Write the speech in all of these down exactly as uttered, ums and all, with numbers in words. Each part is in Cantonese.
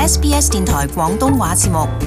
S B S 電台廣東話節目。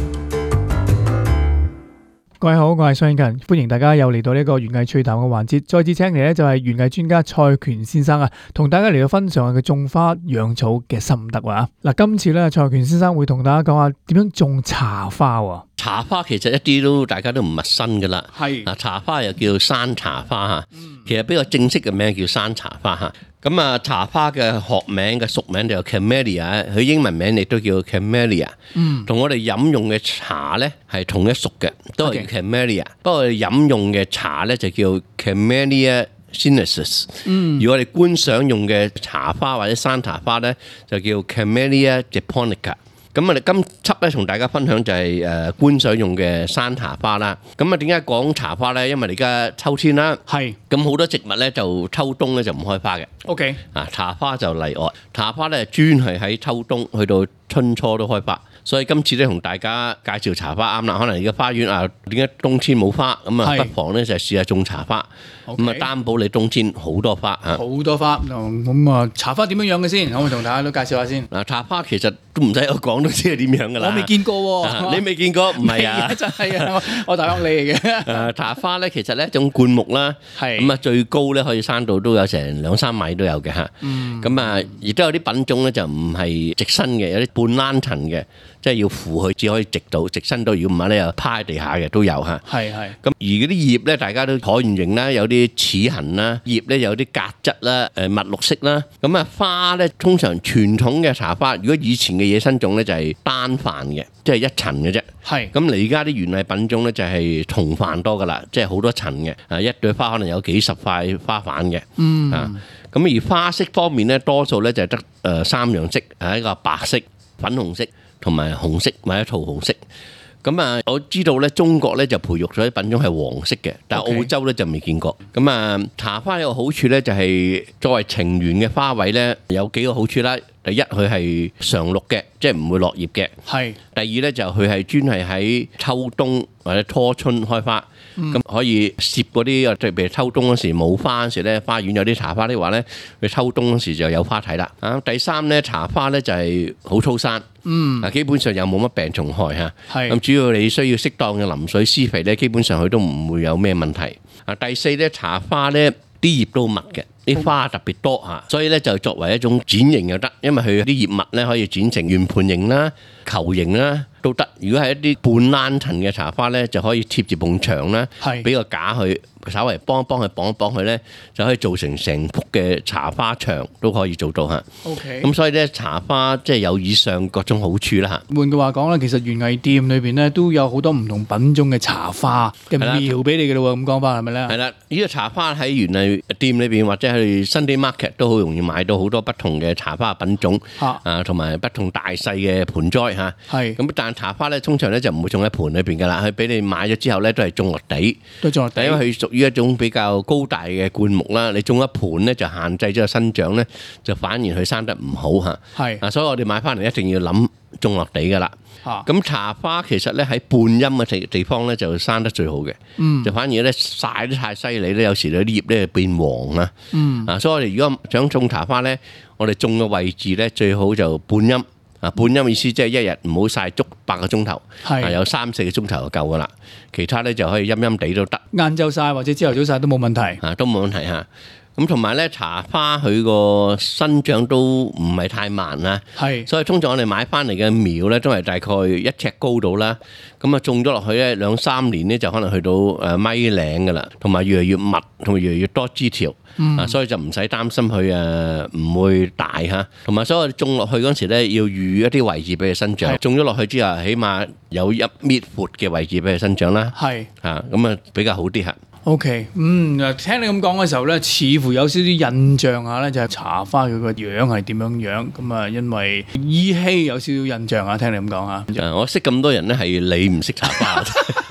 各位好，我係蘇英勤，歡迎大家又嚟到呢個園藝趣談嘅環節。再次請嚟呢就係園藝專家蔡權先生啊，同大家嚟到分享佢種花養草嘅心得啊。嗱，今次咧蔡權先生會同大家講下點樣種茶花喎。 茶花其實一啲都大家都唔陌生噶啦， 係啊茶花又叫山茶花嚇，其實比較正式嘅名叫山茶花嚇。咁啊茶花嘅學名嘅俗名就叫 Camellia， 佢英文名亦都叫 Camellia， 同我哋飲用嘅茶咧係同一屬嘅，都係叫 Camellia。不過飲用嘅茶咧就叫 Camellia sinensis。如果我哋觀賞用嘅茶花或者山茶花咧就叫 Camellia japonica。咁我哋今輯咧同大家分享就係誒觀賞用嘅山茶花啦。咁啊點解講茶花咧？因為而家秋天啦， 係咁好多植物咧就秋冬咧就唔開花嘅。 OK， 啊茶花就例外，茶花咧專係喺秋冬去到春初都開花。所以今次咧同大家介紹茶花啱啦。可能而家花園啊點解冬天冇花？咁啊不妨咧就試下種茶花，咁啊擔保你冬天好多花啊！ 好多花咁啊！茶花點樣養嘅先？可唔可以同大家都介紹下先？ 嗱，茶花其實都唔使我講都知係點樣噶啦。 我未見過喎， 你未見過？唔係啊， 真係啊！我大屋你嚟嘅。 誒茶花咧其實咧一種灌木啦，咁啊最高咧可以生到都有成兩三米都有嘅嚇。咁啊亦都有啲品種咧就唔係直身嘅，有啲半躝層嘅。即係要扶佢，只可以直到直身到，如果唔係咧又趴喺地下嘅都有嚇。係係。咁而嗰啲葉咧，大家都可圓形啦，有啲齒痕啦，葉咧有啲革質啦，誒墨綠色啦。咁啊花咧，通常傳統嘅茶花，如果以前嘅野生種咧就係單瓣嘅，即係一層嘅啫。係。咁你而家啲園藝品種咧就係同瓣多噶啦，即係好多層嘅。啊，一朵花可能有幾十塊花瓣嘅。嗯。啊，咁而花色方面咧，多數咧就係得誒三樣色，係一個白色、粉紅色。同埋紅色或者桃紅色，咁啊，我知道咧，中國咧就培育咗啲品種係黃色嘅，但係澳洲咧就未見過。咁啊，茶花有個好處咧，就係作為情緣嘅花卉咧，有幾個好處啦。第一，佢係常綠嘅，即係唔會落葉嘅。係。第二咧就佢係專係喺秋冬或者初春開花，咁可以攝嗰啲，即係譬如秋冬嗰時冇花嗰時咧，花園有啲茶花的話咧，佢秋冬嗰時就有花睇啦。啊，第三咧茶花咧就係好粗生。嗯，啊，基本上又冇乜病蟲害嚇，咁主要你需要適當嘅淋水施肥咧，基本上佢都唔會有咩問題。啊，第四咧茶花咧啲葉都密嘅，啲花特別多嚇，所以咧就作為一種剪形又得，因為佢啲葉脈咧可以剪成圓盤形啦、球形啦都得。如果係一啲半躝層嘅茶花咧，就可以貼住埲牆啦，俾個架佢。稍微幫一幫佢綁一綁佢咧，就可以做成成幅嘅茶花牆都可以做到嚇。OK。咁所以咧，茶花即係有以上各種好處啦嚇。換句話講咧，其實園藝店裏邊咧都有好多唔同品種嘅茶花嘅苗俾你嘅咯喎，咁講法係咪咧？係啦，呢個茶花喺園藝店裏邊或者係 Sunday Market 都好容易買到好多不同嘅茶花品種啊，同埋不同大細嘅盆栽嚇。係。咁但係茶花咧，通常咧就唔會種喺盆裏邊㗎啦，佢俾你買咗之後咧都係種落地。都種落地。因為佢屬於一種比較高大嘅灌木啦，你種一盆咧就限制咗個生長咧，就反而佢生得唔好嚇。係啊，所以我哋買翻嚟一定要諗種落地噶啦。咁茶花其實咧喺半陰嘅地地方咧就生得最好嘅。嗯，就反而咧曬得太犀利咧，有時啲葉咧變黃啦。嗯，啊，所以我哋如果想種茶花咧，我哋種嘅位置咧最好就半陰。啊，半陰意思即係一日唔好曬足八個鐘頭，係有三四個鐘頭就夠噶啦。其他咧就可以陰陰地都得，晏晝曬或者朝頭早曬都冇問題，啊都冇問題嚇。咁同埋咧茶花佢個生長都唔係太慢啦，係，所以通常我哋買翻嚟嘅苗咧都係大概一尺高度啦。咁啊種咗落去咧兩三年咧就可能去到誒米零噶啦，同埋越嚟越密，同埋越嚟越多枝條。嗯、啊，所以就唔使擔心佢誒唔會大嚇，同埋所以我哋種落去嗰時咧，要預一啲位置俾佢生長。種咗落去之後，起碼有一米闊嘅位置俾佢生長啦。係嚇，咁啊比較好啲嚇。OK， 嗯，聽你咁講嘅時候咧，似乎有少少印象下咧，就係茶花佢個樣係點樣樣。咁啊，因為依稀有少少印象啊，聽你咁講啊。我識咁多人咧，係你唔識茶花。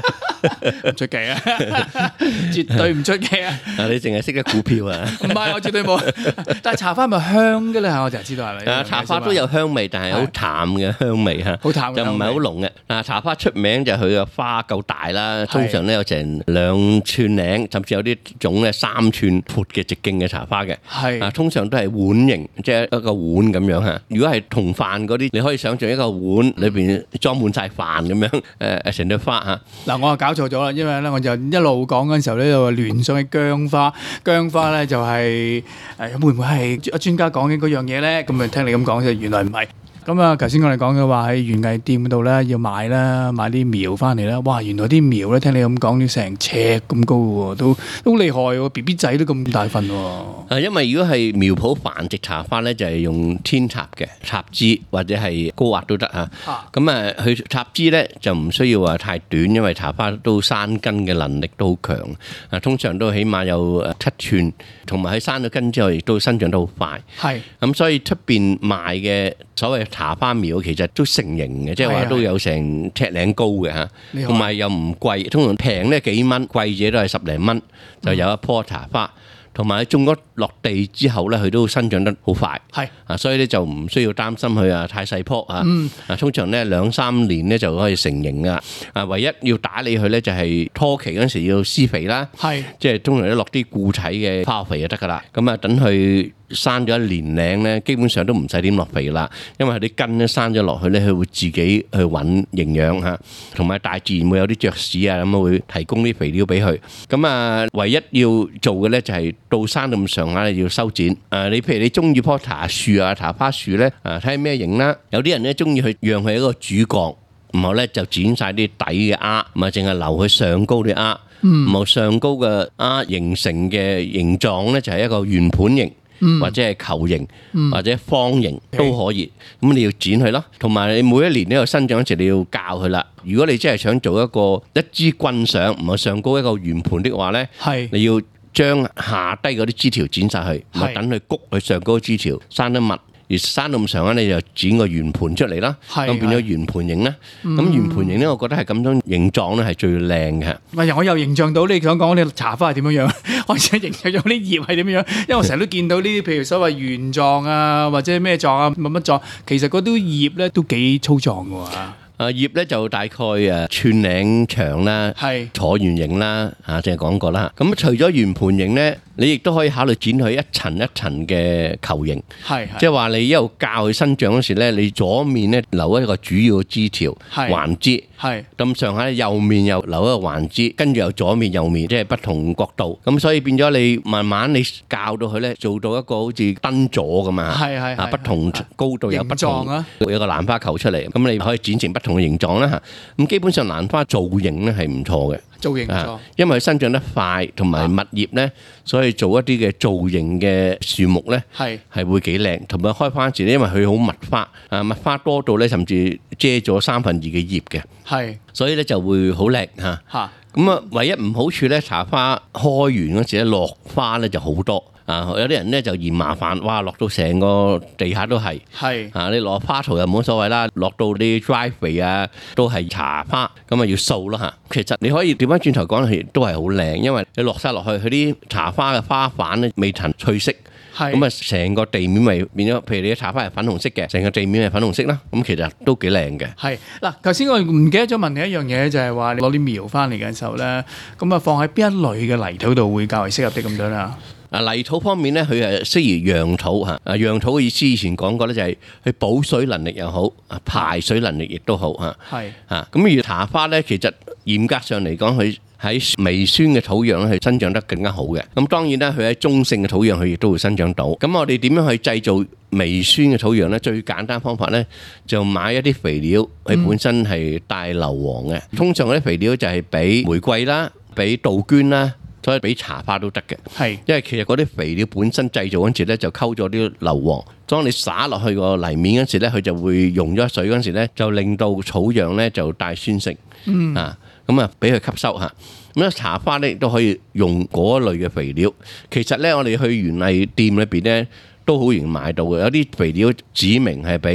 唔出奇啊，絕對唔出奇啊！ 啊，你淨係識得股票啊？ 唔係，我絕對冇。但係茶花咪香嘅咧，我就知道係咪？ 啊，茶花都有香味，但係好淡嘅香味嚇， 好淡嘅， 就唔係好濃嘅。嗱，茶花出名就係佢嘅花夠大啦，通常咧有成兩寸零，甚至有啲種咧三寸闊嘅直徑嘅茶花嘅。係啊，通常都係碗形，即係一個碗咁樣嚇。如果係同飯嗰啲，你可以想象一個碗裏邊裝滿晒飯咁樣，誒誒成朵花嚇。嗱， 我啊搞錯咗啦，因為咧我就一路講嗰陣時候咧就聯想起薑花，薑花咧就係誒會唔會係阿專家講嘅嗰樣嘢咧？咁啊聽你咁講就原來唔係。咁啊，頭先我哋講嘅話喺園藝店嗰度咧要買啦，買啲苗翻嚟啦。哇，原來啲苗咧聽你咁講要成尺咁高喎，都都好厲害喎 ！B B 仔都咁大份喎。 啊，因為如果係苗圃繁殖茶花咧，就係用天插嘅插枝或者係高壓都得嚇。咁啊，佢插枝咧就唔需要話太短，因為茶花都生根嘅能力都好強。啊，通常都起碼有七寸，同埋喺生咗根之後亦都生長得好快。係。咁所以出邊賣嘅所謂茶花苗其實都成型嘅，即係話都有成尺零高嘅嚇，同埋又唔貴，通常平咧幾蚊，貴嘢都係十零蚊就有一棵茶花。同埋種咗落地之後咧，佢都生長得好快，係啊，所以咧就唔需要擔心佢啊太細棵啊。嗯，啊通常咧兩三年咧就可以成型噶。啊，唯一要打理佢咧就係初期嗰陣時要施肥啦，係即係通常都落啲固體嘅化肥就得噶啦。咁啊，等佢生咗一年零咧，基本上都唔使點落肥啦，因為佢啲根咧生咗落去咧，佢會自己去揾營養嚇，同埋大自然會有啲雀屎啊咁啊，會提供啲肥料俾佢。咁啊，唯一要做嘅咧就係到生到咁上下你要修剪。誒，你譬如你中意棵茶樹啊、茶花樹咧，誒睇下咩型啦。有啲人咧中意去讓佢一個主幹，然後咧就剪晒啲底嘅丫，唔係淨係留佢上高啲丫。嗯，然後上高嘅丫形成嘅形狀咧就係一個圓盤形。嗯、或者係球形、嗯、或者方形都可以，咁你要剪佢咯。同埋你每一年呢個生長嗰時你要教佢啦。如果你真係想做一個一支棍上，唔係上高一個圓盤的話咧，係你要將下低嗰啲枝條剪晒去，唔係等佢谷去上高枝條生得密。而生到咁長咧，你就剪個圓盤出嚟啦，咁變咗圓盤形啦。咁圓盤形咧，我覺得係咁種形狀咧係最靚嘅。唔係，我又形象到你想講啲茶花係點樣樣，我想形象咗啲葉係點樣樣。因為我成日都見到呢啲，譬如所謂圓狀啊，或者咩狀啊，乜乜狀，其實嗰啲葉咧都幾粗壯嘅喎。啊，葉咧就大概誒寸零長啦，係橢圓形啦，啊，正係講過啦。咁除咗圓盤形咧，你亦都可以考慮剪佢一層一層嘅球形，係即係話你一路教佢生長嗰時咧，你左面咧留一個主要嘅枝條環枝，係咁上下右面又留一個環枝，跟住又左面右面，即係不同角度。咁所以變咗你慢慢你教到佢咧，做到一個好似燈座咁啊，係係啊，不同高度有不同啊，有個蘭花球出嚟，咁你可以剪成不同嘅形狀啦嚇。咁基本上蘭花造型咧係唔錯嘅，造型唔錯，因為佢生長得快同埋密葉咧，所以做一啲嘅造型嘅樹木咧係係會幾靚，同埋開花時咧，因為佢好密花啊，密花多到咧甚至遮咗三分二嘅葉嘅，係，所以咧就會好靚嚇嚇。咁啊，唯一唔好處咧，茶花開完嗰時咧落花咧就好多。啊！有啲人咧就嫌麻煩，哇！落到成個地下都係，係啊！你落花槽又冇所謂啦，落到啲 driveway 啊都係茶花，咁啊要掃咯嚇。其實你可以調翻轉頭講係都係好靚，因為你落晒落去，佢啲茶花嘅花瓣咧未曾褪色，係咁啊，成個地面咪變咗。譬如你啲茶花係粉紅色嘅，成個地面係粉紅色啦，咁其實都幾靚嘅。係嗱，頭先我唔記得咗問你一樣嘢，就係話你攞啲苗翻嚟嘅時候咧，咁啊放喺邊一類嘅泥土度會較為適合啲咁樣啦。啊，泥土方面咧，佢係適宜陽土嚇。啊，陽土嘅意思以前講過咧，就係佢保水能力又好，啊排水能力亦都好嚇。係啊，咁而茶花咧，其實嚴格上嚟講，佢喺微酸嘅土壤咧，係生長得更加好嘅。咁當然啦，佢喺中性嘅土壤，佢亦都會生長到。咁我哋點樣去製造微酸嘅土壤咧？最簡單方法咧，就買一啲肥料，佢本身係帶硫磺嘅。通常嗰啲肥料就係俾玫瑰啦，俾杜鵑啦。所以俾茶花都得嘅，係，因為其實嗰啲肥料本身製造嗰陣時咧，就溝咗啲硫磺。當你灑落去個泥面嗰時咧，佢就會溶咗水嗰陣時咧，就令到土壤咧就帶酸性，嗯啊，咁啊俾佢吸收嚇。咁啊茶花咧都可以用嗰類嘅肥料。其實咧，我哋去園藝店裏邊咧都好容易買到嘅，有啲肥料指明係俾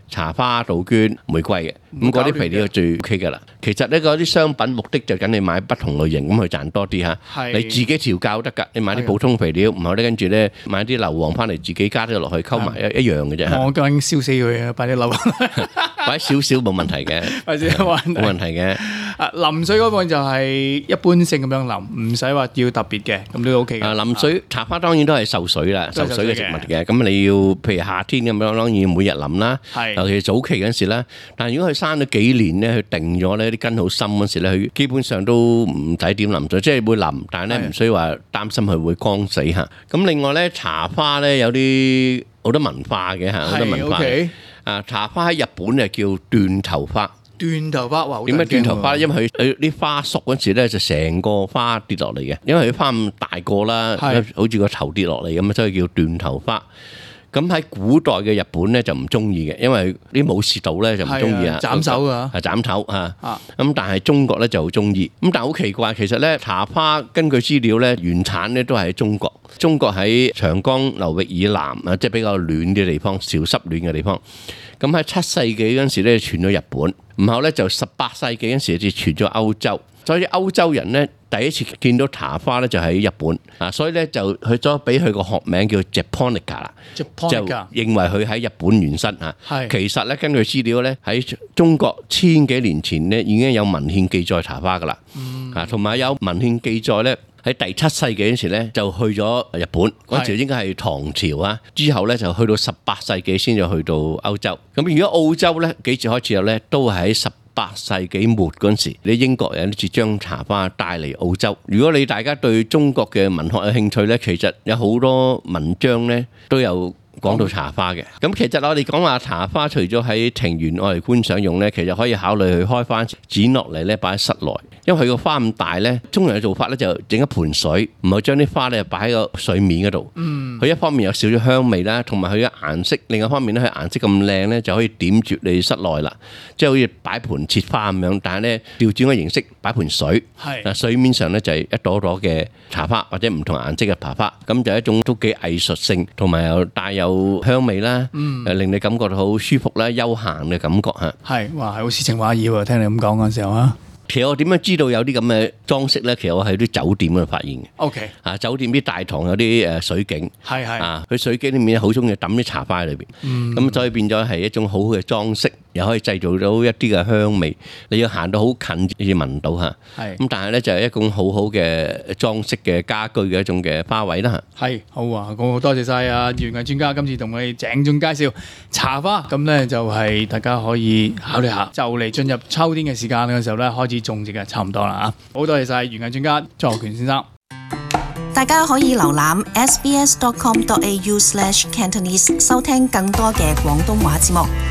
茶花、杜鵑、玫瑰嘅，咁嗰啲肥料最 OK 㗎啦。其實呢嗰啲商品目的就緊你買不同類型咁去賺多啲嚇。你自己調教得㗎，你買啲普通肥料，唔好咧跟住咧買啲硫磺翻嚟自己加啲落去溝埋一一樣嘅啫。 我究竟燒死佢啊！擺啲硫磺， 擺少少冇問題嘅，冇問題嘅。 啊，淋水嗰個就係一般性咁樣淋，唔使話要特別嘅，咁都 OK 嘅。 啊，淋水茶花當然都係受水啦，受水嘅植物嘅。咁你要譬如夏天咁樣，當然要每日淋啦。尤其早期嗰陣時啦，但係如果佢生咗幾年咧，佢定咗咧啲根好深嗰陣時咧，佢基本上都唔使點淋水，即係會淋，但係咧唔需要話擔心佢會乾死嚇。咁另外咧，茶花咧有啲好多文化嘅嚇，好多文化。啊，茶花喺日本就叫斷頭花。 斷頭花，哇！ 點解斷頭花？因為佢佢啲花熟嗰時咧，就成個花跌落嚟嘅。因為佢花咁大個啦，好似個頭跌落嚟咁，所以叫斷頭花。咁喺古代嘅日本咧就唔中意嘅，因為啲武士道咧就唔中意啊， 斬手啊， 係斬頭啊。咁但係中國咧就好中意。咁但係好奇怪，其實咧茶花根據資料咧原產咧都係喺中國。中國喺長江流域以南啊，即係比較暖嘅地方，潮濕暖嘅地方。咁喺七世紀嗰陣時咧傳咗日本，然後咧就十八世紀嗰陣時就傳咗歐洲。所以歐洲人咧第一次見到茶花咧就喺日本啊，所以咧就去咗俾佢個學名叫 Japonica 啦，就認為佢喺日本原生啊。其實咧根據資料咧喺中國千幾年前咧已經有文獻記載茶花噶啦，啊同埋有文獻記載咧。喺第七世紀嗰時咧，就去咗日本嗰陣時應該係唐朝啊，之後咧就去到十八世紀先至去到歐洲。咁如果澳洲咧幾時開始有咧，都係喺十八世紀末嗰陣時，你英國人就將茶花帶嚟澳洲。如果你大家對中國嘅文學有興趣咧，其實有好多文章咧都有講到茶花嘅。咁其實我哋講話茶花，除咗喺庭園愛嚟觀賞用咧，其實可以考慮去開翻剪落嚟咧擺喺室內。因為佢個花咁大咧，中國人嘅做法咧就整一盆水，唔係將啲花咧擺喺個水面嗰度。佢、嗯、一方面有少少香味啦，同埋佢嘅顏色，另一方面咧佢顏色咁靚咧，就可以點綴你室內啦。即係好似擺盆切花咁樣，但係咧調轉個形式擺盆水，嗱水面上咧就係一朵朵嘅茶花或者唔同顏色嘅茶花，咁就係一種都幾藝術性，同埋又帶有香味啦，嗯、令你感覺到好舒服啦、悠閒嘅感覺嚇。係，哇，係好詩情畫意喎！聽你咁講嗰陣時候啊。其實我點樣知道有啲咁嘅裝飾咧？其實我喺啲酒店嗰度發現嘅。O K，啊，酒店啲大堂有啲誒水景，係係啊，佢水景裏面好中意抌啲茶花喺裏邊，咁、嗯、所以變咗係一種好好嘅裝飾，又可以製造到一啲嘅香味。你要行到好近先至聞到嚇，係咁，但係咧就係一種好好嘅裝飾嘅家居嘅一種嘅花卉啦嚇。係好啊，我多謝晒啊園藝專家今次同我哋鄭重介紹茶花，咁咧就係大家可以考慮下。就嚟進入秋天嘅時間嘅時候咧，開始種植嘅差唔多啦啊！好多謝晒園藝專家莊學權先生。 大家可以瀏覽 s b s dot com dot a u slash cantonese 收聽更多嘅廣東話節目。